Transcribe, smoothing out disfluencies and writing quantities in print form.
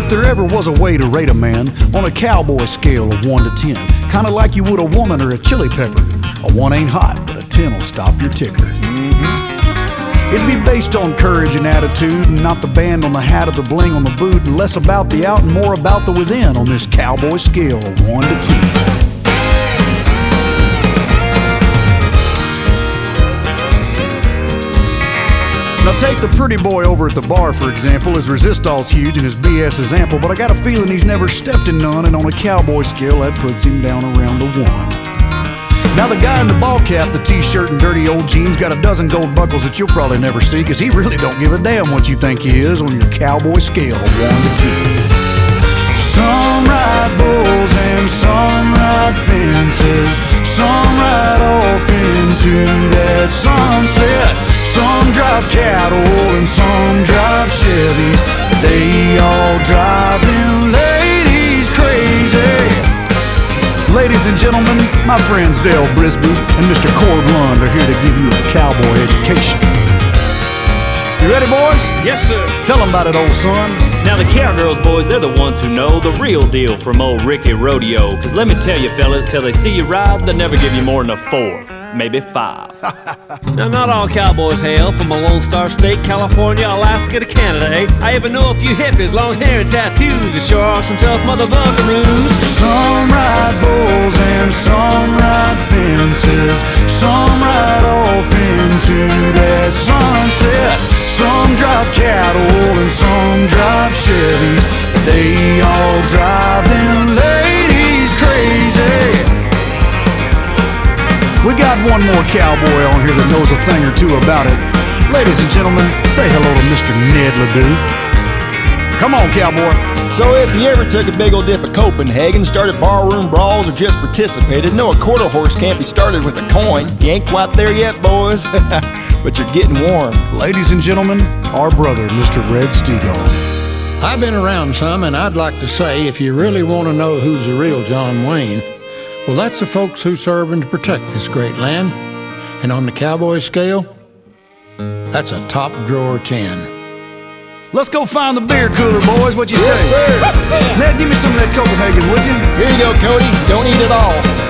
if there ever was a way to rate a man on a cowboy scale of 1 to 10, kinda like you would a woman or a chili pepper, a 1 ain't hot, but a 10 will stop your ticker. It'd be based on courage and attitude, and not the band on the hat or the bling on the boot, and less about the out and more about the within on this cowboy scale of 1 to 10. Now take the pretty boy over at the bar, for example. His resistol's huge and his BS is ample, but I got a feeling he's never stepped in none, and on a cowboy scale, that puts him down around a 1. Now the guy in the ball cap, the t-shirt and dirty old jeans, got a dozen gold buckles that you'll probably never see, cause he really don't give a damn what you think he is on your cowboy scale of 1 to 10. Some ride bulls and some ride fences, some ride off into that sunset. Some drive cattle and some drive Chevys, but they all drive them ladies crazy. Ladies and gentlemen, my friends Dale Brisby and Mr. Cord Lund are here to give you a cowboy education. You ready, boys? Yes, sir. Tell them about it, old son. Now the Cowgirls boys, they're the ones who know the real deal from old Ricky Rodeo. Cause let me tell you fellas, till they see you ride, they'll never give you more than a 4, maybe 5. Now not all cowboys hail from a Lone Star State, California, Alaska to Canada, eh? I even know a few hippies, long hair and tattoos, that sure are some tough mother buckaroos. Some ride bulls and some ride fences, some ride off into that sunset. Some drive cattle and some drive Chevys, but they all drive them ladies crazy. We got one more cowboy on here that knows a thing or two about it. Ladies and gentlemen, say hello to Mr. Ned Ledoux. Come on, cowboy. So if you ever took a big old dip at Copenhagen, started barroom brawls, or just participated, no, a quarter horse can't be started with a coin. You ain't quite there yet, boys, but you're getting warm. Ladies and gentlemen, our brother, Mr. Red Steagall. I've been around some, and I'd like to say, if you really want to know who's the real John Wayne, well, that's the folks who serve and protect this great land. And on the cowboy scale, that's a top drawer 10. Let's go find the beer cooler, boys. What you Yes, say? sir. Ned, give me some of that Copenhagen, would you? Here you go, Cody. Don't eat it all.